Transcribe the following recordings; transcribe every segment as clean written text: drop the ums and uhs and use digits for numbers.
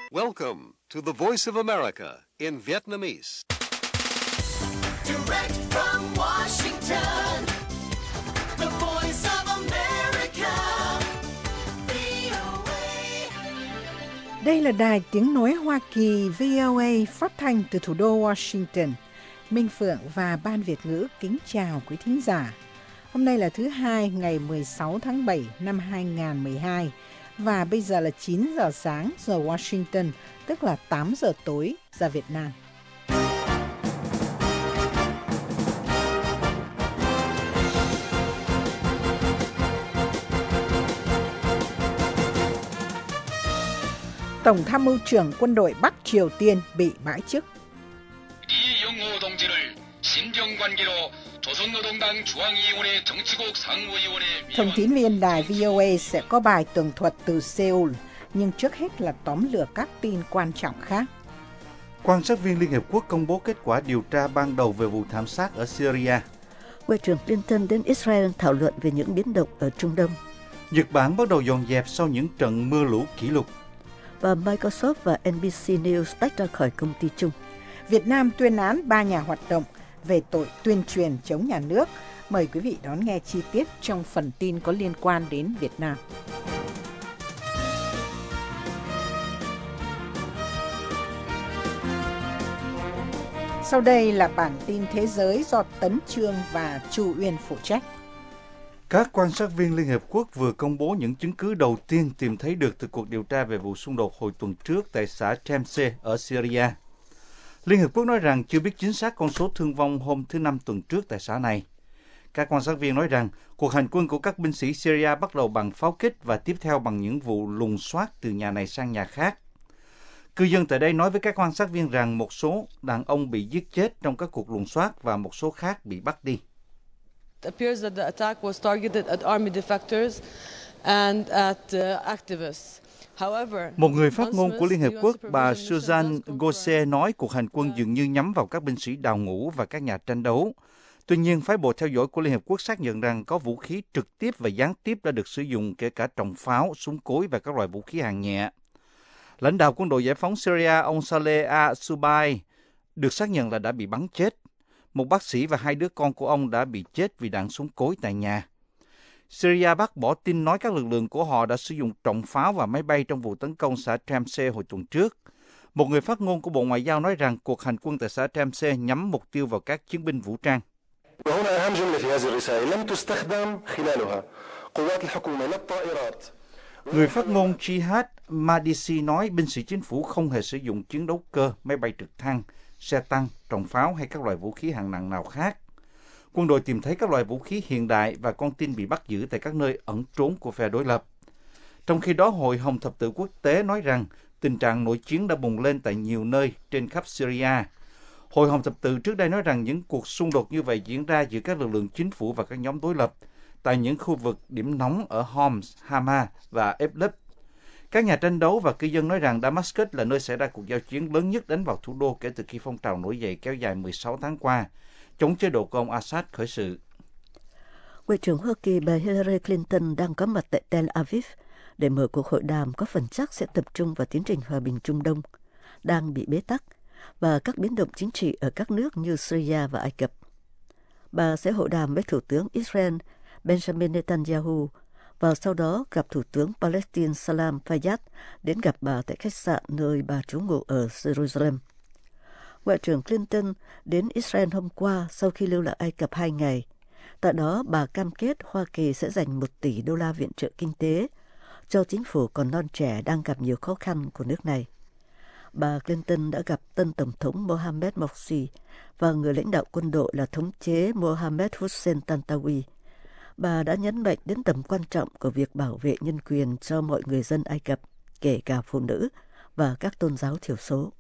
Welcome to the Voice of America in Vietnamese. Direct from Washington, the Voice of America, VOA. Đây là đài tiếng nói Hoa Kỳ VOA phát thanh từ thủ đô Washington. Minh Phượng và Ban Việt ngữ kính chào quý thính giả. Hôm nay là thứ Hai, ngày 16 tháng 7 năm 2012 và bây giờ là 9 giờ sáng giờ Washington, tức là 8 giờ tối giờ Việt Nam. Tổng tham mưu trưởng quân đội Bắc Triều Tiên bị bãi chức. 이영호 동지를 신병관계로 조선노동당 중앙위원회 정치국 상무위원회 Thông tín viên đài VOA sẽ có bài tường thuật từ Seoul, nhưng trước hết là tóm lược các tin quan trọng khác. Quan sát viên Liên Hiệp Quốc công bố kết quả điều tra ban đầu về vụ thảm sát ở Syria. Ngoại trưởng Clinton đến Israel thảo luận về những biến động ở Trung Đông. Nhật Bản bắt đầu dọn dẹp sau những trận mưa lũ kỷ lục. Và Microsoft và NBC News tách ra khỏi công ty chung. Việt Nam tuyên án 3 nhà hoạt động về tội tuyên truyền chống nhà nước. Mời quý vị đón nghe chi tiết trong phần tin có liên quan đến Việt Nam. Sau đây là bản tin thế giới do Tấn Chương và Chu Uyên phụ trách. Các quan sát viên Liên Hiệp Quốc vừa công bố những chứng cứ đầu tiên tìm thấy được từ cuộc điều tra về vụ xung đột hồi tuần trước tại xã Tremse ở Syria. Liên Hiệp Quốc nói rằng chưa biết chính xác con số thương vong hôm thứ Năm tuần trước tại xã này. Các quan sát viên nói rằng cuộc hành quân của các binh sĩ Syria bắt đầu bằng pháo kích và tiếp theo bằng những vụ lùng soát từ nhà này sang nhà khác. Cư dân tại đây nói với các quan sát viên rằng một số đàn ông bị giết chết trong các cuộc lùng soát và một số khác bị bắt đi. It appears that the attack was targeted at army defectors and at activists. However, một người phát ngôn của Liên Hiệp Quốc, bà Suzanne Gose nói cuộc hành quân dường như nhắm vào các binh sĩ đào ngũ và các nhà tranh đấu. Tuy nhiên, phái bộ theo dõi của Liên Hiệp Quốc xác nhận rằng có vũ khí trực tiếp và gián tiếp đã được sử dụng, kể cả trọng pháo, súng cối và các loại vũ khí hạng nhẹ. Lãnh đạo quân đội giải phóng Syria, ông Saleh al-Subai, được xác nhận là đã bị bắn chết. Một bác sĩ và 2 đứa con của ông đã bị chết vì đạn súng cối tại nhà. Syria bác bỏ tin nói các lực lượng của họ đã sử dụng trọng pháo và máy bay trong vụ tấn công xã Tremse hồi tuần trước. Một người phát ngôn của Bộ Ngoại giao nói rằng cuộc hành quân tại xã Tremse nhắm mục tiêu vào các chiến binh vũ trang. Người phát ngôn Jihad Madisi nói binh sĩ chính phủ không hề sử dụng chiến đấu cơ, máy bay trực thăng, xe tăng, trọng pháo hay các loại vũ khí hạng nặng nào khác. Quân đội tìm thấy các loại vũ khí hiện đại và con tin bị bắt giữ tại các nơi ẩn trốn của phe đối lập. Trong khi đó, Hội Hồng Thập tự Quốc tế nói rằng tình trạng nội chiến đã bùng lên tại nhiều nơi trên khắp Syria. Hội Hồng Thập tự trước đây nói rằng những cuộc xung đột như vậy diễn ra giữa các lực lượng chính phủ và các nhóm đối lập tại những khu vực điểm nóng ở Homs, Hama và Idlib. Các nhà tranh đấu và cư dân nói rằng Damascus là nơi xảy ra cuộc giao chiến lớn nhất đánh vào thủ đô kể từ khi phong trào nổi dậy kéo dài 16 tháng qua, chống chế độ của ông Assad khởi sự. Ngoại trưởng Hoa Kỳ bà Hillary Clinton đang có mặt tại Tel Aviv để mở cuộc hội đàm có phần chắc sẽ tập trung vào tiến trình hòa bình Trung Đông, đang bị bế tắc, và các biến động chính trị ở các nước như Syria và Ai Cập. Bà sẽ hội đàm với Thủ tướng Israel Benjamin Netanyahu và sau đó gặp Thủ tướng Palestine Salam Fayyad đến gặp bà tại khách sạn nơi bà trú ngụ ở Jerusalem. Ngoại trưởng Clinton đến Israel hôm qua sau khi lưu lại Ai Cập 2 ngày. Tại đó, bà cam kết Hoa Kỳ sẽ dành 1 tỷ đô la viện trợ kinh tế cho chính phủ còn non trẻ đang gặp nhiều khó khăn của nước này. Bà Clinton đã gặp tân Tổng thống Mohammed Morsi và người lãnh đạo quân đội là thống chế Mohammed Hossein Tantawi. Bà đã nhấn mạnh đến tầm quan trọng của việc bảo vệ nhân quyền cho mọi người dân Ai Cập, kể cả phụ nữ và các tôn giáo thiểu số.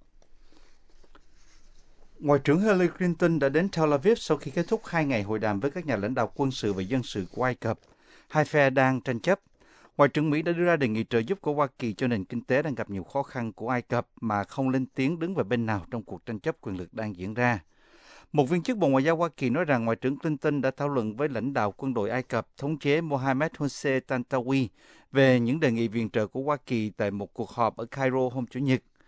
Ngoại trưởng Hillary Clinton đã đến Tel Aviv sau khi kết thúc 2 ngày hội đàm với các nhà lãnh đạo quân sự và dân sự của Ai Cập. Hai phe đang tranh chấp. Ngoại trưởng Mỹ đã đưa ra đề nghị trợ giúp của Hoa Kỳ cho nền kinh tế đang gặp nhiều khó khăn của Ai Cập mà không lên tiếng đứng về bên nào trong cuộc tranh chấp quyền lực đang diễn ra. Một viên chức Bộ Ngoại giao Hoa Kỳ nói rằng Ngoại trưởng Clinton đã thảo luận với lãnh đạo quân đội Ai Cập thống chế Mohammed Hossein Tantawi về những đề nghị viện trợ của Hoa Kỳ tại một cuộc họp ở Cairo hôm Chủ nhật.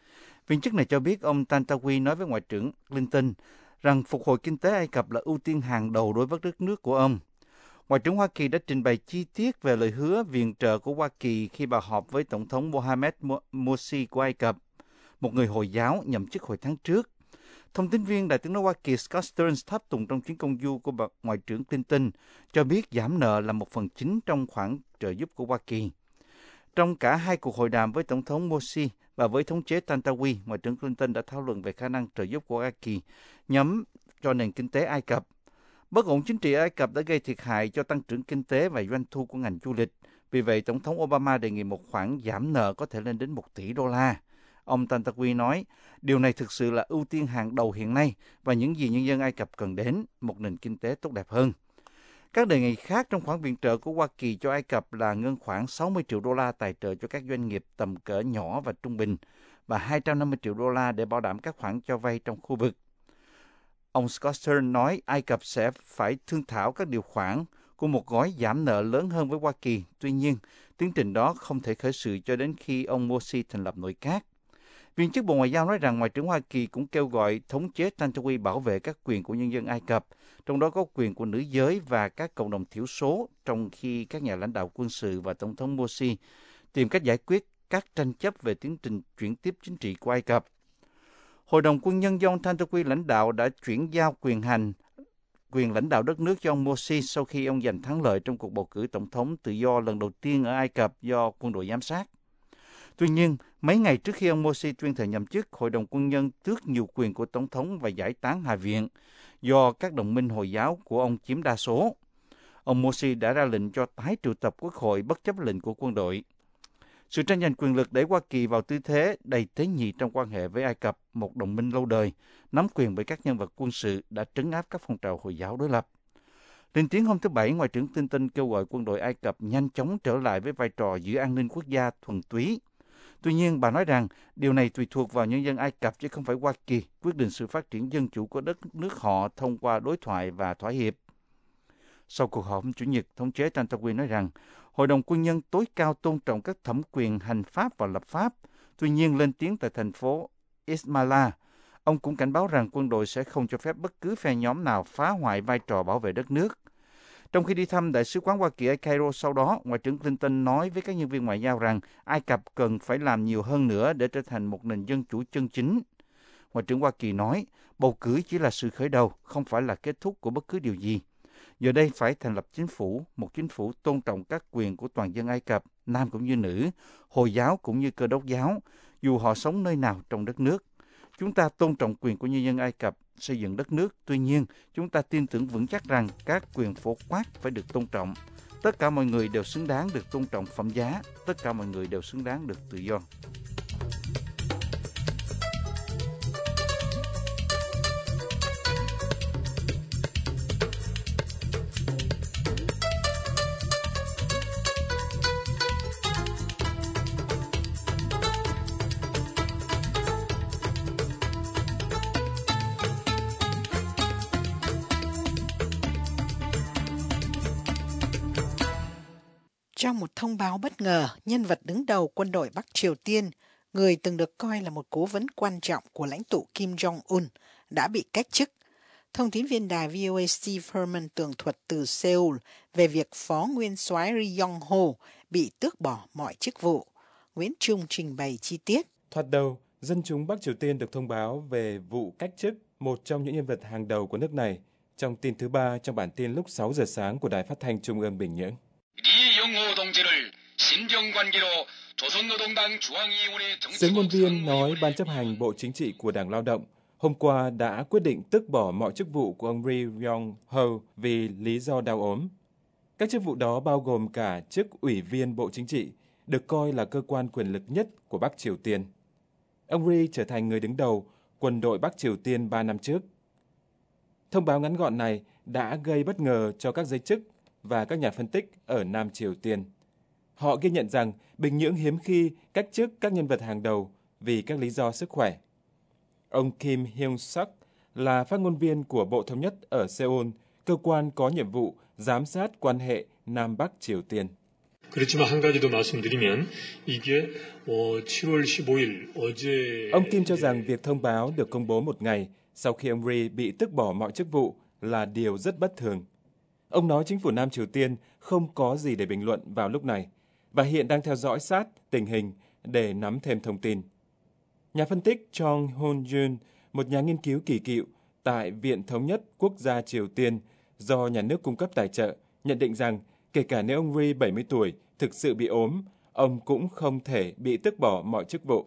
Viên chức này cho biết ông Tantawi nói với Ngoại trưởng Clinton rằng phục hồi kinh tế Ai Cập là ưu tiên hàng đầu đối với đất nước của ông. Ngoại trưởng Hoa Kỳ đã trình bày chi tiết về lời hứa viện trợ của Hoa Kỳ khi bà họp với Tổng thống Mohamed Morsi của Ai Cập, một người Hồi giáo nhậm chức hồi tháng trước. Thông tin viên Đại tướng nói Hoa Kỳ Scott Stearns tháp tùng trong chuyến công du của Ngoại trưởng Clinton cho biết giảm nợ là 1/9 trong khoản trợ giúp của Hoa Kỳ. Trong cả hai cuộc hội đàm với Tổng thống Morsi và với thống chế Tantawi, Ngoại trưởng Clinton đã thảo luận về khả năng trợ giúp của Hoa Kỳ nhắm cho nền kinh tế Ai Cập. Bất ổn chính trị ở Ai Cập đã gây thiệt hại cho tăng trưởng kinh tế và doanh thu của ngành du lịch. Vì vậy, Tổng thống Obama đề nghị một khoản giảm nợ có thể lên đến $1 tỷ. Ông Tantawi nói, điều này thực sự là ưu tiên hàng đầu hiện nay và những gì nhân dân Ai Cập cần đến, một nền kinh tế tốt đẹp hơn. Các đề nghị khác trong khoản viện trợ của Hoa Kỳ cho Ai Cập là ngân khoản $60 triệu tài trợ cho các doanh nghiệp tầm cỡ nhỏ và trung bình và $250 triệu để bảo đảm các khoản cho vay trong khu vực. Ông Scott Stearns nói Ai Cập sẽ phải thương thảo các điều khoản của một gói giảm nợ lớn hơn với Hoa Kỳ. Tuy nhiên, tiến trình đó không thể khởi sự cho đến khi ông Morsi thành lập nội các. Viên chức Bộ Ngoại giao nói rằng Ngoại trưởng Hoa Kỳ cũng kêu gọi thống chế Tantawi bảo vệ các quyền của nhân dân Ai Cập, trong đó có quyền của nữ giới và các cộng đồng thiểu số, trong khi các nhà lãnh đạo quân sự và Tổng thống Morsi tìm cách giải quyết các tranh chấp về tiến trình chuyển tiếp chính trị của Ai Cập. Hội đồng quân nhân do ông Tantawi lãnh đạo đã chuyển giao quyền lãnh đạo đất nước cho ông Morsi sau khi ông giành thắng lợi trong cuộc bầu cử tổng thống tự do lần đầu tiên ở Ai Cập do quân đội giám sát. Tuy nhiên, mấy ngày trước khi ông Morsi tuyên thệ nhậm chức, Hội đồng quân nhân tước nhiều quyền của Tổng thống và giải tán Hạ viện do các đồng minh Hồi giáo của ông chiếm đa số. Ông Morsi đã ra lệnh cho tái triệu tập Quốc hội bất chấp lệnh của quân đội. Sự tranh giành quyền lực đẩy Hoa Kỳ vào tư thế đầy tế nhị trong quan hệ với Ai Cập, một đồng minh lâu đời, nắm quyền bởi các nhân vật quân sự đã trấn áp các phong trào Hồi giáo đối lập. Lên tiếng hôm thứ Bảy, Ngoại trưởng Clinton kêu gọi quân đội Ai Cập nhanh chóng trở lại với vai trò giữ an ninh quốc gia thuần túy. Tuy nhiên, bà nói rằng điều này tùy thuộc vào nhân dân Ai Cập chứ không phải Hoa Kỳ quyết định sự phát triển dân chủ của đất nước họ thông qua đối thoại và thỏa hiệp. Sau cuộc họp hôm Chủ nhật, thống chế Tantawi nói rằng Hội đồng quân nhân tối cao tôn trọng các thẩm quyền hành pháp và lập pháp. Tuy nhiên, lên tiếng tại thành phố Ismaila, ông cũng cảnh báo rằng quân đội sẽ không cho phép bất cứ phe nhóm nào phá hoại vai trò bảo vệ đất nước. Trong khi đi thăm Đại sứ quán Hoa Kỳ ở Cairo sau đó, Ngoại trưởng Clinton nói với các nhân viên ngoại giao rằng Ai Cập cần phải làm nhiều hơn nữa để trở thành một nền dân chủ chân chính. Ngoại trưởng Hoa Kỳ nói, bầu cử chỉ là sự khởi đầu, không phải là kết thúc của bất cứ điều gì. Giờ đây phải thành lập chính phủ, một chính phủ tôn trọng các quyền của toàn dân Ai Cập, nam cũng như nữ, Hồi giáo cũng như Cơ đốc giáo, dù họ sống nơi nào trong đất nước. Chúng ta tôn trọng quyền của nhân dân Ai Cập xây dựng đất nước, tuy nhiên chúng ta tin tưởng vững chắc rằng các quyền phổ quát phải được tôn trọng. Tất cả mọi người đều xứng đáng được tôn trọng phẩm giá, tất cả mọi người đều xứng đáng được tự do. Trong một thông báo bất ngờ, nhân vật đứng đầu quân đội Bắc Triều Tiên, người từng được coi là một cố vấn quan trọng của lãnh tụ Kim Jong-un, đã bị cách chức. Thông tín viên đài VOA Steve Herman tường thuật từ Seoul về việc Phó Nguyên soái Ri Yong-ho bị tước bỏ mọi chức vụ. Nguyễn Trung trình bày chi tiết. Thoạt đầu, dân chúng Bắc Triều Tiên được thông báo về vụ cách chức một trong những nhân vật hàng đầu của nước này trong tin thứ ba trong bản tin lúc 6 giờ sáng của Đài Phát thanh Trung ương Bình Nhưỡng. Giới ngôn viên nói Ban chấp hành Bộ Chính trị của Đảng Lao động hôm qua đã quyết định tước bỏ mọi chức vụ của ông Ri Yong-ho vì lý do đau ốm. Các chức vụ đó bao gồm cả chức Ủy viên Bộ Chính trị, được coi là cơ quan quyền lực nhất của Bắc Triều Tiên. Ông Ri trở thành người đứng đầu quân đội Bắc Triều Tiên 3 năm trước. Thông báo ngắn gọn này đã gây bất ngờ cho các giới chức và các nhà phân tích ở Nam Triều Tiên. Họ ghi nhận rằng Bình Nhưỡng hiếm khi cách chức các nhân vật hàng đầu vì các lý do sức khỏe. Ông Kim Hyung-suk là phát ngôn viên của Bộ Thống nhất ở Seoul, cơ quan có nhiệm vụ giám sát quan hệ Nam Bắc Triều Tiên. 그렇지만 한 가지 더 말씀드리면 이게 7월 15일 어제 Ông Kim cho rằng việc thông báo được công bố một ngày sau khi ông Ri bị tước bỏ mọi chức vụ là điều rất bất thường. Ông nói chính phủ Nam Triều Tiên không có gì để bình luận vào lúc này và hiện đang theo dõi sát tình hình để nắm thêm thông tin. Nhà phân tích Chong Hoon-jun, một nhà nghiên cứu kỳ cựu tại Viện Thống nhất Quốc gia Triều Tiên do nhà nước cung cấp tài trợ, nhận định rằng kể cả nếu ông Ri 70 tuổi thực sự bị ốm, ông cũng không thể bị tước bỏ mọi chức vụ.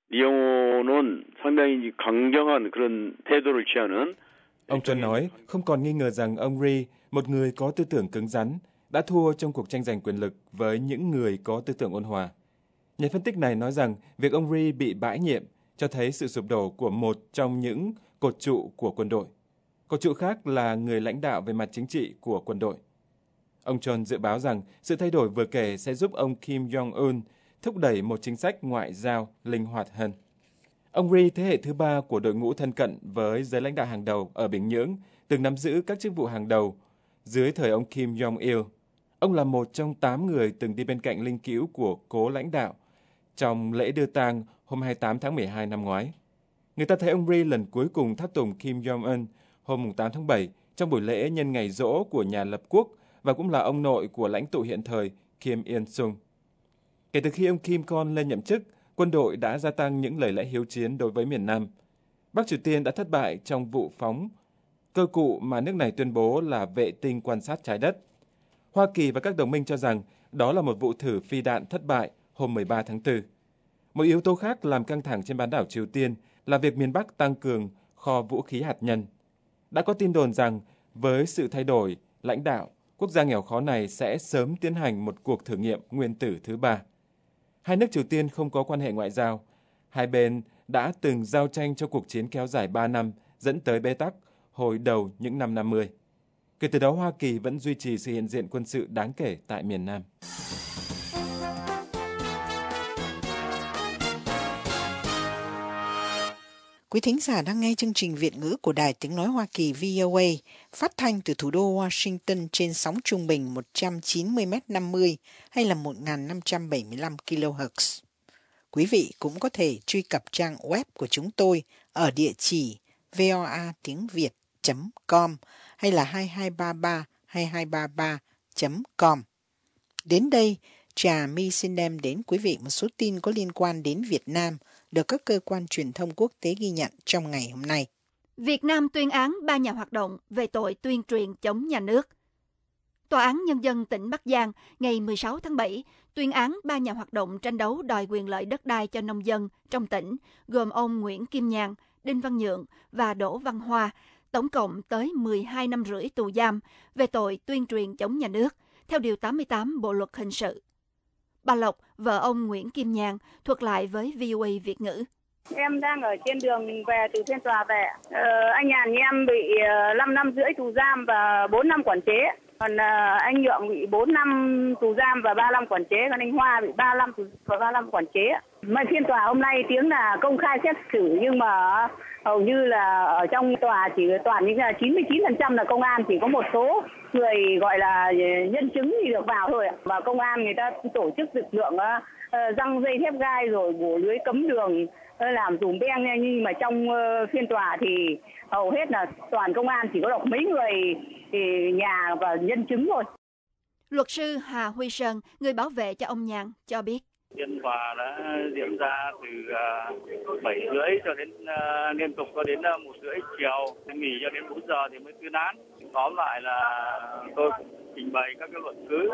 Ông Chon nói không còn nghi ngờ rằng ông Ri, một người có tư tưởng cứng rắn, đã thua trong cuộc tranh giành quyền lực với những người có tư tưởng ôn hòa. Nhà phân tích này nói rằng việc ông Ri bị bãi nhiệm cho thấy sự sụp đổ của một trong những cột trụ của quân đội. Cột trụ khác là người lãnh đạo về mặt chính trị của quân đội. Ông Chon dự báo rằng sự thay đổi vừa kể sẽ giúp ông Kim Jong-un thúc đẩy một chính sách ngoại giao linh hoạt hơn. Ông Ri, thế hệ thứ ba của đội ngũ thân cận với giới lãnh đạo hàng đầu ở Bình Nhưỡng, từng nắm giữ các chức vụ hàng đầu dưới thời ông Kim Jong-il. Ông là một trong 8 người từng đi bên cạnh linh cữu của cố lãnh đạo trong lễ đưa tang hôm 28 tháng 12 năm ngoái. Người ta thấy ông Ri lần cuối cùng tháp tùng Kim Jong-un hôm 8 tháng 7 trong buổi lễ nhân ngày giỗ của nhà lập quốc và cũng là ông nội của lãnh tụ hiện thời Kim Il-sung. Kể từ khi ông Kim Kon lên nhậm chức, quân đội đã gia tăng những lời lẽ hiếu chiến đối với miền Nam. Bắc Triều Tiên đã thất bại trong vụ phóng cơ cụ mà nước này tuyên bố là vệ tinh quan sát trái đất. Hoa Kỳ và các đồng minh cho rằng đó là một vụ thử phi đạn thất bại hôm 13 tháng 4. Một yếu tố khác làm căng thẳng trên bán đảo Triều Tiên là việc miền Bắc tăng cường kho vũ khí hạt nhân. Đã có tin đồn rằng với sự thay đổi lãnh đạo, quốc gia nghèo khó này sẽ sớm tiến hành một cuộc thử nghiệm nguyên tử thứ ba. Hai nước Triều Tiên không có quan hệ ngoại giao. Hai bên đã từng giao tranh cho cuộc chiến kéo dài 3 năm, dẫn tới bế tắc hồi đầu những năm 50. Kể từ đó, Hoa Kỳ vẫn duy trì sự hiện diện quân sự đáng kể tại miền Nam. Quý thính giả đang nghe chương trình Việt ngữ của Đài Tiếng Nói Hoa Kỳ VOA, phát thanh từ thủ đô Washington trên sóng trung bình 190m50 hay là 1575 kHz. Quý vị cũng có thể truy cập trang web của chúng tôi ở địa chỉ voatiengviet.com hay là 2233-2233.com. Đến đây, Trà My xin đem đến quý vị một số tin có liên quan đến Việt Nam được các cơ quan truyền thông quốc tế ghi nhận trong ngày hôm nay. Việt Nam tuyên án 3 nhà hoạt động về tội tuyên truyền chống nhà nước. Tòa án Nhân dân tỉnh Bắc Giang ngày 16 tháng 7 tuyên án 3 nhà hoạt động tranh đấu đòi quyền lợi đất đai cho nông dân trong tỉnh, gồm ông Nguyễn Kim Nhàn, Đinh Văn Nhượng và Đỗ Văn Hoa, tổng cộng tới 12 năm rưỡi tù giam về tội tuyên truyền chống nhà nước, theo Điều 88 Bộ Luật Hình sự. Bà Lộc, vợ ông Nguyễn Kim Nhàn, thuật lại với VOA Việt ngữ. Em đang ở trên đường về từ phiên tòa về. Anh Nhàn em bị 5 năm rưỡi tù giam và 4 năm quản chế. Còn anh Nhượng bị 4 năm tù giam và 3 năm quản chế. Còn anh Hoa bị 3 năm tù và 3 năm quản chế. Mà phiên tòa hôm nay tiếng là công khai xét xử, nhưng mà hầu như là ở trong tòa chỉ toàn những là 99% là công an, chỉ có một số người gọi là nhân chứng thì được vào thôi. Và công an người ta tổ chức lực lượng răng dây thép gai rồi bổ lưới cấm đường, làm dùm beng, nhưng mà trong phiên tòa thì hầu hết là toàn công an, chỉ có đọc mấy người thì nhà và nhân chứng thôi. Luật sư Hà Huy Sơn, người bảo vệ cho ông Nhàn, cho biết. Phiên tòa đã diễn ra từ 7:30 cho đến liên tục cho đến 1:30 chiều, nghỉ cho đến 4 giờ thì mới tuyên án. Tóm lại là tôi trình bày các cái luận cứ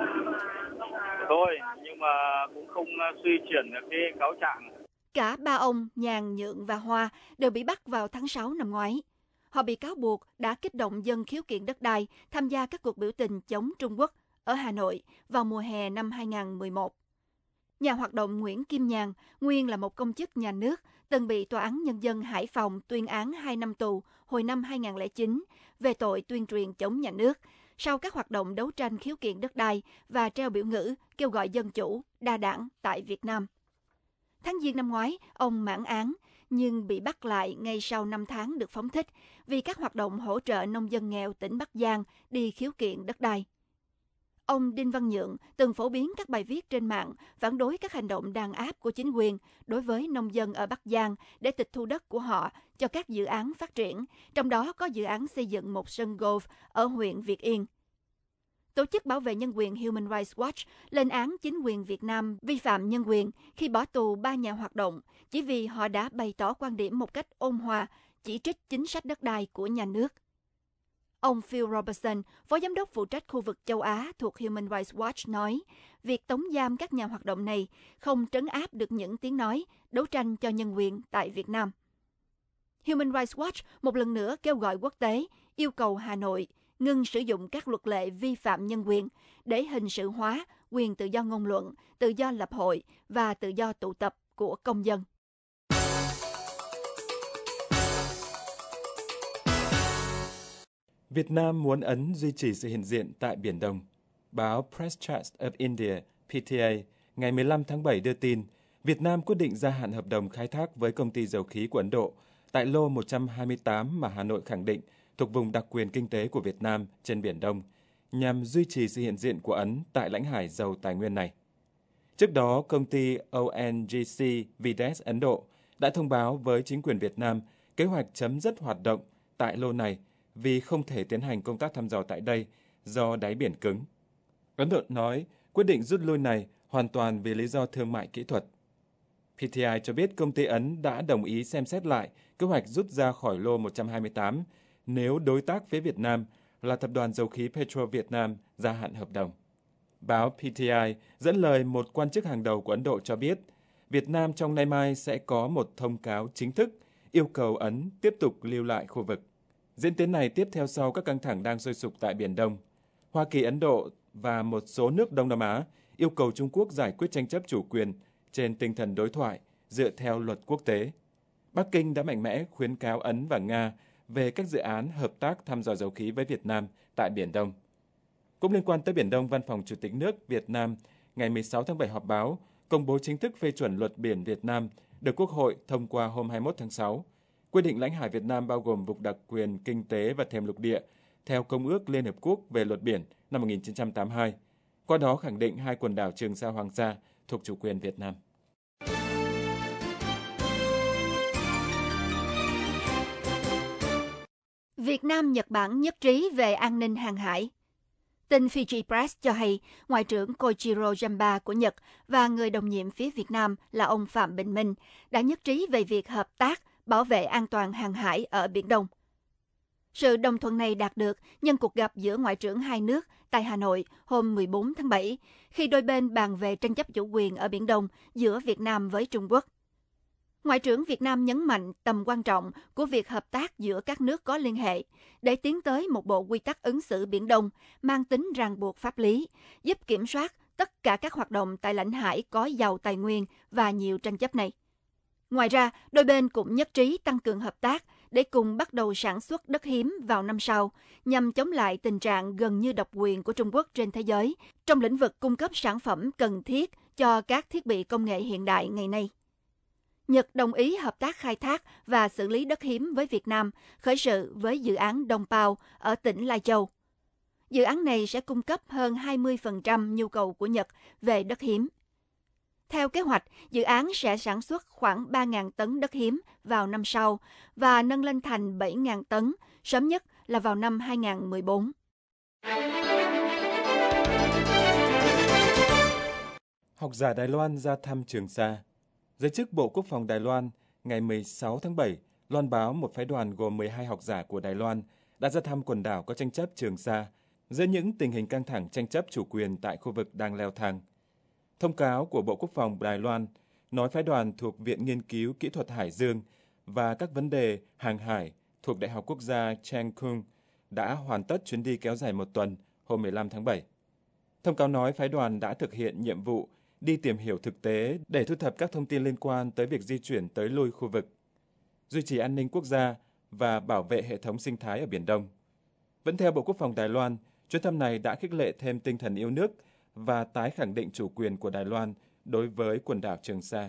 thôi, nhưng mà cũng không suy chuyển được cái cáo trạng. Cả ba ông Nhàn, Nhượng và Hoa đều bị bắt vào tháng 6 năm ngoái. Họ bị cáo buộc đã kích động dân khiếu kiện đất đai tham gia các cuộc biểu tình chống Trung Quốc ở Hà Nội vào mùa hè năm 2011. Nhà hoạt động Nguyễn Kim Nhàn, nguyên là một công chức nhà nước, từng bị Tòa án Nhân dân Hải Phòng tuyên án 2 năm tù hồi năm 2009 về tội tuyên truyền chống nhà nước, sau các hoạt động đấu tranh khiếu kiện đất đai và treo biểu ngữ kêu gọi dân chủ, đa đảng tại Việt Nam. Tháng Giêng năm ngoái, ông mãn án, nhưng bị bắt lại ngay sau 5 tháng được phóng thích vì các hoạt động hỗ trợ nông dân nghèo tỉnh Bắc Giang đi khiếu kiện đất đai. Ông Đinh Văn Nhượng từng phổ biến các bài viết trên mạng phản đối các hành động đàn áp của chính quyền đối với nông dân ở Bắc Giang để tịch thu đất của họ cho các dự án phát triển, trong đó có dự án xây dựng một sân golf ở huyện Việt Yên. Tổ chức bảo vệ nhân quyền Human Rights Watch lên án chính quyền Việt Nam vi phạm nhân quyền khi bỏ tù 3 nhà hoạt động chỉ vì họ đã bày tỏ quan điểm một cách ôn hòa, chỉ trích chính sách đất đai của nhà nước. Ông Phil Robertson, Phó Giám đốc phụ trách khu vực châu Á thuộc Human Rights Watch nói, việc tống giam các nhà hoạt động này không trấn áp được những tiếng nói đấu tranh cho nhân quyền tại Việt Nam. Human Rights Watch một lần nữa kêu gọi quốc tế yêu cầu Hà Nội ngừng sử dụng các luật lệ vi phạm nhân quyền để hình sự hóa quyền tự do ngôn luận, tự do lập hội và tự do tụ tập của công dân. Việt Nam muốn Ấn duy trì sự hiện diện tại Biển Đông. Báo Press Trust of India, PTA, ngày 15 tháng 7 đưa tin, Việt Nam quyết định gia hạn hợp đồng khai thác với công ty dầu khí của Ấn Độ tại lô 128 mà Hà Nội khẳng định thuộc vùng đặc quyền kinh tế của Việt Nam trên Biển Đông, nhằm duy trì sự hiện diện của Ấn tại lãnh hải giàu tài nguyên này. Trước đó, công ty ONGC Videsh Ấn Độ đã thông báo với chính quyền Việt Nam kế hoạch chấm dứt hoạt động tại lô này vì không thể tiến hành công tác thăm dò tại đây do đáy biển cứng. Ấn Độ nói quyết định rút lui này hoàn toàn vì lý do thương mại kỹ thuật. PTI cho biết công ty Ấn đã đồng ý xem xét lại kế hoạch rút ra khỏi lô 128 nếu đối tác phía Việt Nam là tập đoàn dầu khí Petro Việt Nam gia hạn hợp đồng. Báo PTI dẫn lời một quan chức hàng đầu của Ấn Độ cho biết, Việt Nam trong nay mai sẽ có một thông cáo chính thức yêu cầu Ấn tiếp tục lưu lại khu vực. Diễn tiến này tiếp theo sau các căng thẳng đang sôi sục tại Biển Đông. Hoa Kỳ, Ấn Độ và một số nước Đông Nam Á yêu cầu Trung Quốc giải quyết tranh chấp chủ quyền trên tinh thần đối thoại dựa theo luật quốc tế. Bắc Kinh đã mạnh mẽ khuyến cáo Ấn và Nga về các dự án hợp tác thăm dò dầu khí với Việt Nam tại Biển Đông. Cũng liên quan tới Biển Đông, Văn phòng Chủ tịch nước Việt Nam ngày 16 tháng 7 họp báo công bố chính thức phê chuẩn luật biển Việt Nam được Quốc hội thông qua hôm 21 tháng 6. Quy định lãnh hải Việt Nam bao gồm vùng đặc quyền kinh tế và thềm lục địa theo Công ước Liên Hợp Quốc về luật biển năm 1982. Qua đó khẳng định hai quần đảo Trường Sa, Hoàng Sa thuộc chủ quyền Việt Nam. Việt Nam, Nhật Bản nhất trí về an ninh hàng hải. Tin Fiji Press cho hay, Ngoại trưởng Koichiro Jamba của Nhật và người đồng nhiệm phía Việt Nam là ông Phạm Bình Minh đã nhất trí về việc hợp tác bảo vệ an toàn hàng hải ở Biển Đông. Sự đồng thuận này đạt được nhân cuộc gặp giữa Ngoại trưởng hai nước tại Hà Nội hôm 14 tháng 7, khi đôi bên bàn về tranh chấp chủ quyền ở Biển Đông giữa Việt Nam với Trung Quốc. Ngoại trưởng Việt Nam nhấn mạnh tầm quan trọng của việc hợp tác giữa các nước có liên hệ để tiến tới một bộ quy tắc ứng xử Biển Đông mang tính ràng buộc pháp lý, giúp kiểm soát tất cả các hoạt động tại lãnh hải có giàu tài nguyên và nhiều tranh chấp này. Ngoài ra, đôi bên cũng nhất trí tăng cường hợp tác để cùng bắt đầu sản xuất đất hiếm vào năm sau, nhằm chống lại tình trạng gần như độc quyền của Trung Quốc trên thế giới trong lĩnh vực cung cấp sản phẩm cần thiết cho các thiết bị công nghệ hiện đại ngày nay. Nhật đồng ý hợp tác khai thác và xử lý đất hiếm với Việt Nam, khởi sự với dự án Đông Pao ở tỉnh Lai Châu. Dự án này sẽ cung cấp hơn 20% nhu cầu của Nhật về đất hiếm. Theo kế hoạch, dự án sẽ sản xuất khoảng 3.000 tấn đất hiếm vào năm sau và nâng lên thành 7.000 tấn, sớm nhất là vào năm 2014. Học giả Đài Loan ra thăm Trường Sa. Giới chức Bộ Quốc phòng Đài Loan ngày 16 tháng 7 loan báo một phái đoàn gồm 12 học giả của Đài Loan đã ra thăm quần đảo có tranh chấp Trường Sa giữa những tình hình căng thẳng tranh chấp chủ quyền tại khu vực đang leo thang. Thông cáo của Bộ Quốc phòng Đài Loan nói phái đoàn thuộc Viện Nghiên cứu Kỹ thuật Hải dương và các vấn đề hàng hải thuộc Đại học Quốc gia Cheng Kung đã hoàn tất chuyến đi kéo dài một tuần hôm 15 tháng 7. Thông cáo nói phái đoàn đã thực hiện nhiệm vụ đi tìm hiểu thực tế để thu thập các thông tin liên quan tới việc di chuyển tới lui khu vực, duy trì an ninh quốc gia và bảo vệ hệ thống sinh thái ở Biển Đông. Vẫn theo Bộ Quốc phòng Đài Loan, chuyến thăm này đã khích lệ thêm tinh thần yêu nước và tái khẳng định chủ quyền của Đài Loan đối với quần đảo Trường Sa.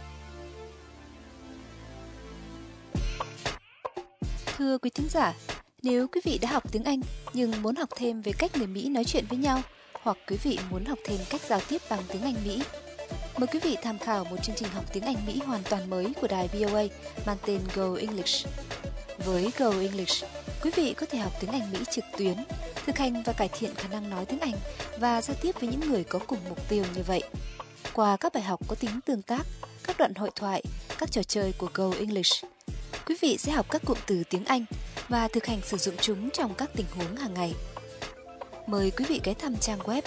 Thưa quý thính giả, Nếu quý vị đã học tiếng Anh nhưng muốn học thêm về cách người Mỹ nói chuyện với nhau, hoặc quý vị muốn học thêm cách giao tiếp bằng tiếng Anh Mỹ, mời quý vị tham khảo một chương trình học tiếng Anh Mỹ hoàn toàn mới của đài VOA mang tên Go English. Với Go English, quý vị có thể học tiếng Anh Mỹ trực tuyến, thực hành và cải thiện khả năng nói tiếng Anh và giao tiếp với những người có cùng mục tiêu như vậy. Qua các bài học có tính tương tác, các đoạn hội thoại, các trò chơi của Go English, quý vị sẽ học các cụm từ tiếng Anh và thực hành sử dụng chúng trong các tình huống hàng ngày. Mời quý vị ghé thăm trang web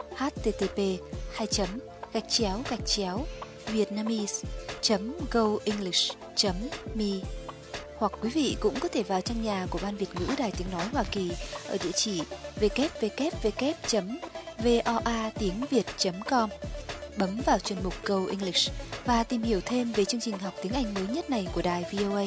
http://vietnamese.goenglish.me, hoặc quý vị cũng có thể vào trang nhà của Ban Việt ngữ Đài Tiếng Nói Hoa Kỳ ở địa chỉ www.voatiengviet.com, bấm vào chuyên mục Go English và tìm hiểu thêm về chương trình học tiếng Anh mới nhất này của đài VOA.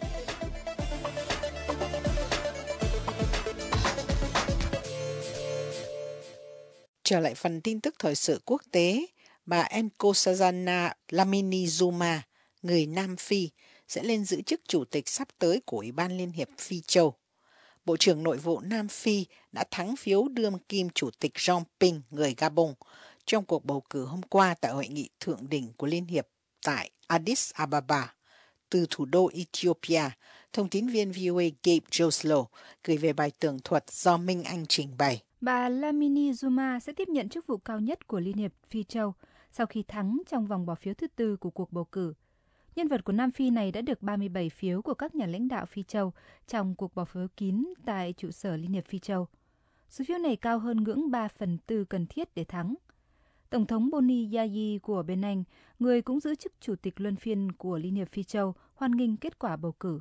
Trở lại phần tin tức thời sự quốc tế, bà Nkosazana Dlamini-Zuma, người Nam Phi, sẽ lên giữ chức chủ tịch sắp tới của Ủy ban Liên hiệp Phi Châu. Bộ trưởng Nội vụ Nam Phi đã thắng phiếu đương kim chủ tịch Jean Ping, người Gabon, trong cuộc bầu cử hôm qua tại hội nghị thượng đỉnh của Liên hiệp tại Addis Ababa. Từ thủ đô Ethiopia, thông tín viên VOA Gabe Joslow gửi về bài tường thuật do Minh Anh trình bày. Bà Dlamini-Zuma sẽ tiếp nhận chức vụ cao nhất của Liên hiệp Phi Châu sau khi thắng trong vòng bỏ phiếu thứ tư của cuộc bầu cử. Nhân vật của Nam Phi này đã được 37 phiếu của các nhà lãnh đạo Phi Châu trong cuộc bỏ phiếu kín tại trụ sở Liên hiệp Phi Châu. Số phiếu này cao hơn ngưỡng 3/4 cần thiết để thắng. Tổng thống Boni Yayi của bên Anh, người cũng giữ chức chủ tịch luân phiên của Liên hiệp Phi Châu, hoan nghênh kết quả bầu cử.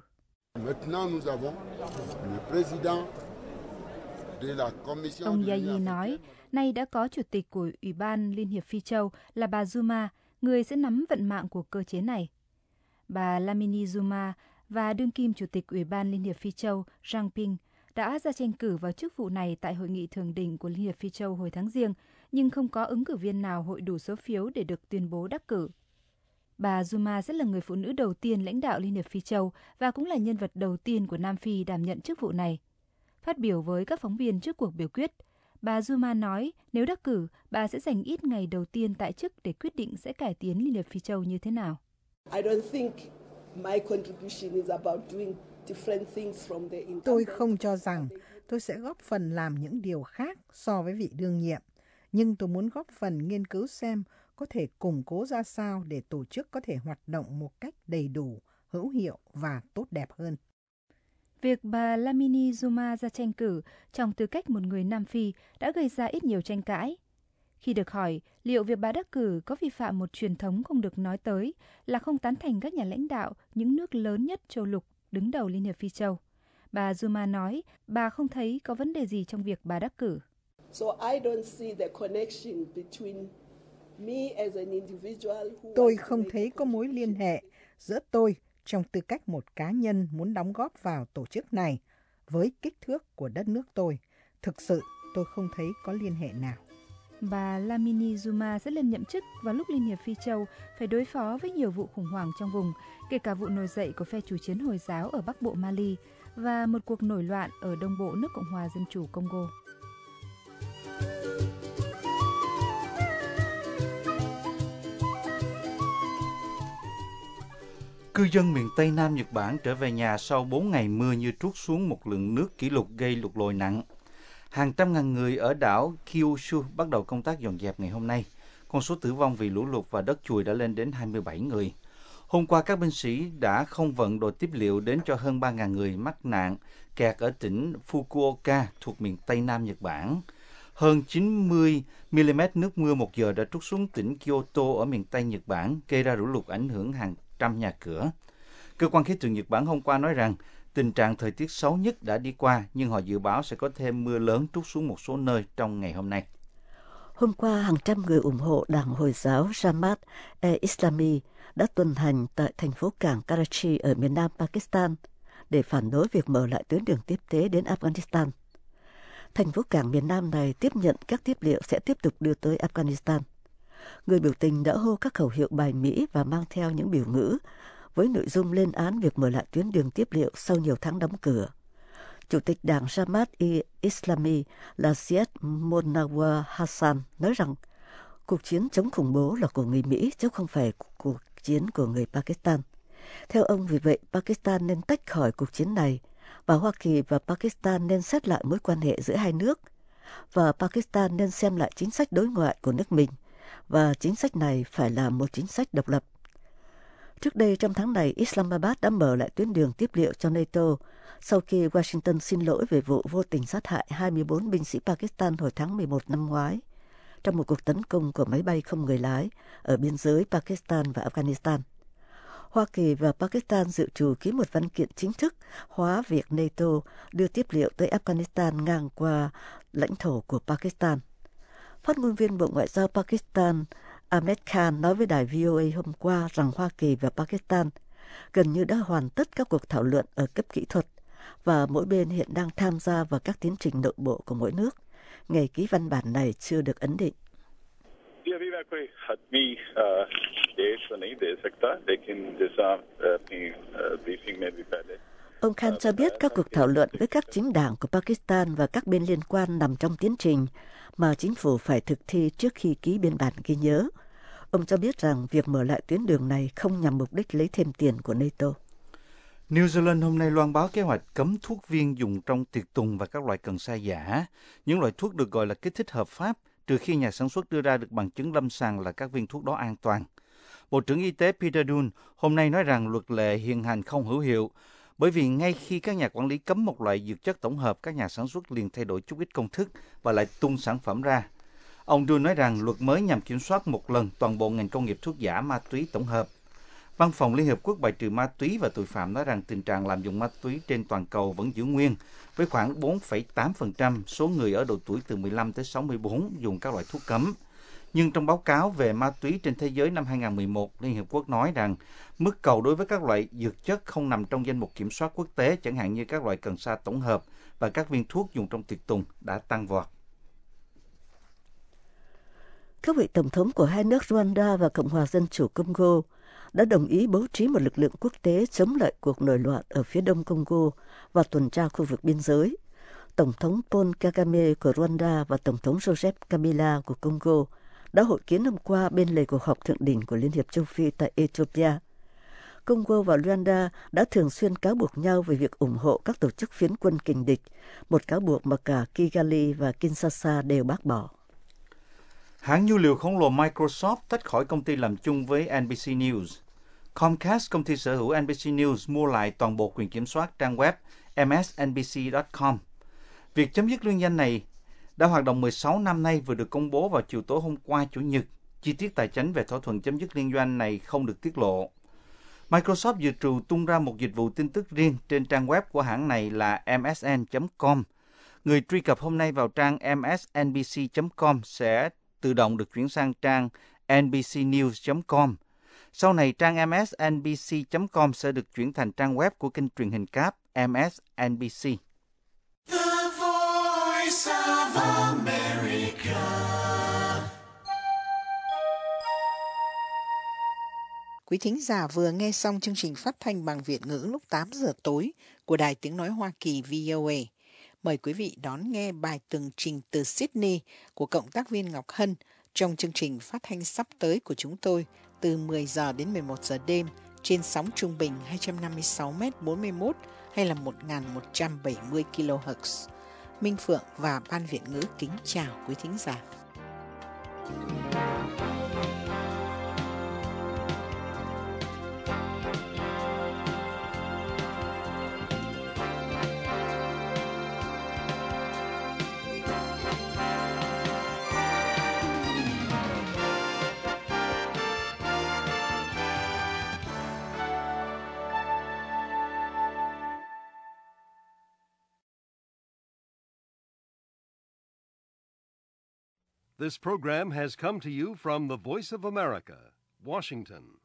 Ông Yayi nói, nay đã có chủ tịch của Ủy ban Liên hiệp Phi Châu là bà Zuma, người sẽ nắm vận mạng của cơ chế này. Bà Dlamini-Zuma và đương kim chủ tịch Ủy ban Liên hiệp Phi Châu Jean Ping đã ra tranh cử vào chức vụ này tại hội nghị thượng đỉnh của Liên hiệp Phi Châu hồi tháng Giêng, nhưng không có ứng cử viên nào hội đủ số phiếu để được tuyên bố đắc cử. Bà Zuma sẽ là người phụ nữ đầu tiên lãnh đạo Liên hiệp Phi Châu và cũng là nhân vật đầu tiên của Nam Phi đảm nhận chức vụ này. Phát biểu với các phóng viên trước cuộc biểu quyết, bà Zuma nói nếu đắc cử, bà sẽ dành ít ngày đầu tiên tại chức để quyết định sẽ cải tiến Liên hiệp Phi Châu như thế nào. Tôi không cho rằng tôi sẽ góp phần làm những điều khác so với vị đương nhiệm, nhưng tôi muốn góp phần nghiên cứu xem có thể củng cố ra sao để tổ chức có thể hoạt động một cách đầy đủ, hữu hiệu và tốt đẹp hơn. Việc bà Dlamini-Zuma ra tranh cử trong tư cách một người Nam Phi đã gây ra ít nhiều tranh cãi. Khi được hỏi liệu việc bà đắc cử có vi phạm một truyền thống không được nói tới là không tán thành các nhà lãnh đạo những nước lớn nhất châu lục đứng đầu Liên hiệp Phi Châu, bà Zuma nói bà không thấy có vấn đề gì trong việc bà đắc cử. Tôi không thấy có mối liên hệ giữa tôi trong tư cách một cá nhân muốn đóng góp vào tổ chức này với kích thước của đất nước tôi. Thực sự tôi không thấy có liên hệ nào. Bà Dlamini-Zuma sẽ lên nhậm chức vào lúc Liên hiệp Phi Châu phải đối phó với nhiều vụ khủng hoảng trong vùng, kể cả vụ nổi dậy của phe chủ chiến Hồi giáo ở Bắc Bộ Mali và một cuộc nổi loạn ở Đông Bộ nước Cộng hòa Dân chủ Congo. Cư dân miền Tây Nam Nhật Bản trở về nhà sau 4 ngày mưa như trút xuống một lượng nước kỷ lục gây lụt lội nặng. Hàng trăm ngàn người ở đảo Kyushu bắt đầu công tác dọn dẹp ngày hôm nay. Con số tử vong vì lũ lụt và đất chùi đã lên đến 27 người. Hôm qua, các binh sĩ đã không vận đội tiếp liệu đến cho hơn 3.000 người mắc nạn kẹt ở tỉnh Fukuoka thuộc miền Tây Nam Nhật Bản. Hơn 90 mm nước mưa một giờ đã trút xuống tỉnh Kyoto ở miền Tây Nhật Bản, gây ra lũ lụt ảnh hưởng hàng trăm nhà cửa. Cơ quan khí tượng Nhật Bản hôm qua nói rằng tình trạng thời tiết xấu nhất đã đi qua, nhưng họ dự báo sẽ có thêm mưa lớn trút xuống một số nơi trong ngày hôm nay. Hôm qua, hàng trăm người ủng hộ Đảng Hồi giáo Jamaat-e-Islami đã tuần hành tại thành phố cảng Karachi ở miền nam Pakistan để phản đối việc mở lại tuyến đường tiếp tế đến Afghanistan. Thành phố cảng miền nam này tiếp nhận các tiếp liệu sẽ tiếp tục đưa tới Afghanistan. Người biểu tình đã hô các khẩu hiệu bài Mỹ và mang theo những biểu ngữ với nội dung lên án việc mở lại tuyến đường tiếp liệu sau nhiều tháng đóng cửa. Chủ tịch đảng Jamaat-e-Islami là Syed Monawar Hassan nói rằng cuộc chiến chống khủng bố là của người Mỹ chứ không phải cuộc chiến của người Pakistan. Theo ông, vì vậy Pakistan nên tách khỏi cuộc chiến này và Hoa Kỳ và Pakistan nên xét lại mối quan hệ giữa hai nước và Pakistan nên xem lại chính sách đối ngoại của nước mình và chính sách này phải là một chính sách độc lập. Trước đây trong tháng này, Islamabad đã mở lại tuyến đường tiếp liệu cho NATO sau khi Washington xin lỗi về vụ vô tình sát hại 24 binh sĩ Pakistan hồi tháng 11 năm ngoái trong một cuộc tấn công của máy bay không người lái ở biên giới Pakistan và Afghanistan. Hoa Kỳ và Pakistan dự trù ký một văn kiện chính thức hóa việc NATO đưa tiếp liệu tới Afghanistan ngang qua lãnh thổ của Pakistan. Phát ngôn viên Bộ Ngoại giao Pakistan Ahmed Khan nói với đài VOA hôm qua rằng Hoa Kỳ và Pakistan gần như đã hoàn tất các cuộc thảo luận ở cấp kỹ thuật và mỗi bên hiện đang tham gia vào các tiến trình nội bộ của mỗi nước. Ngày ký văn bản này chưa được ấn định. Ông Khan cho biết các cuộc thảo luận với các chính đảng của Pakistan và các bên liên quan nằm trong tiến trình mà chính phủ phải thực thi trước khi ký biên bản ghi nhớ. Ông cho biết rằng việc mở lại tuyến đường này không nhằm mục đích lấy thêm tiền của NATO. New Zealand hôm nay loan báo kế hoạch cấm thuốc viên dùng trong tiệc tùng và các loại cần sa giả. Những loại thuốc được gọi là kích thích hợp pháp, trừ khi nhà sản xuất đưa ra được bằng chứng lâm sàng là các viên thuốc đó an toàn. Bộ trưởng Y tế Peter Dunne hôm nay nói rằng luật lệ hiện hành không hữu hiệu, bởi vì ngay khi các nhà quản lý cấm một loại dược chất tổng hợp, các nhà sản xuất liền thay đổi chút ít công thức và lại tung sản phẩm ra. Ông Dunne nói rằng luật mới nhằm kiểm soát một lần toàn bộ ngành công nghiệp thuốc giả ma túy tổng hợp. Văn phòng Liên Hợp Quốc bài trừ ma túy và tội phạm nói rằng tình trạng lạm dụng ma túy trên toàn cầu vẫn giữ nguyên, với khoảng 4,8% số người ở độ tuổi từ 15 tới 64 dùng các loại thuốc cấm. Nhưng trong báo cáo về ma túy trên thế giới năm 2011, Liên Hợp Quốc nói rằng mức cầu đối với các loại dược chất không nằm trong danh mục kiểm soát quốc tế, chẳng hạn như các loại cần sa tổng hợp và các viên thuốc dùng trong tiệc tùng đã tăng vọt. Các vị tổng thống của hai nước Rwanda và Cộng hòa Dân chủ Congo đã đồng ý bố trí một lực lượng quốc tế chống lại cuộc nổi loạn ở phía đông Congo và tuần tra khu vực biên giới. Tổng thống Paul Kagame của Rwanda và Tổng thống Joseph Kabila của Congo đã hội kiến hôm qua bên lề cuộc họp thượng đỉnh của Liên hiệp châu Phi tại Ethiopia. Congo và Rwanda đã thường xuyên cáo buộc nhau về việc ủng hộ các tổ chức phiến quân kình địch, một cáo buộc mà cả Kigali và Kinshasa đều bác bỏ. Hãng nhu liệu khổng lồ Microsoft tách khỏi công ty làm chung với NBC News. Comcast, công ty sở hữu NBC News, mua lại toàn bộ quyền kiểm soát trang web msnbc.com. Việc chấm dứt liên danh này đã hoạt động 16 năm nay vừa được công bố vào chiều tối hôm qua Chủ nhật. Chi tiết tài chính về thỏa thuận chấm dứt liên doanh này không được tiết lộ. Microsoft dự trù tung ra một dịch vụ tin tức riêng trên trang web của hãng này là msn.com. Người truy cập hôm nay vào trang msnbc.com sẽ tự động được chuyển sang trang nbcnews.com. Sau này, trang msnbc.com sẽ được chuyển thành trang web của kênh truyền hình cáp MSNBC. The Voice of America. Quý thính giả vừa nghe xong chương trình phát thanh bằng Việt ngữ lúc 8 giờ tối của Đài Tiếng Nói Hoa Kỳ VOA. Mời quý vị đón nghe bài tường trình từ Sydney của Cộng tác viên Ngọc Hân trong chương trình phát thanh sắp tới của chúng tôi từ 10 giờ đến 11 giờ đêm trên sóng trung bình 256m41 hay là 1170 kHz. Minh Phượng và Ban Việt ngữ kính chào quý thính giả. This program has come to you from the Voice of America, Washington.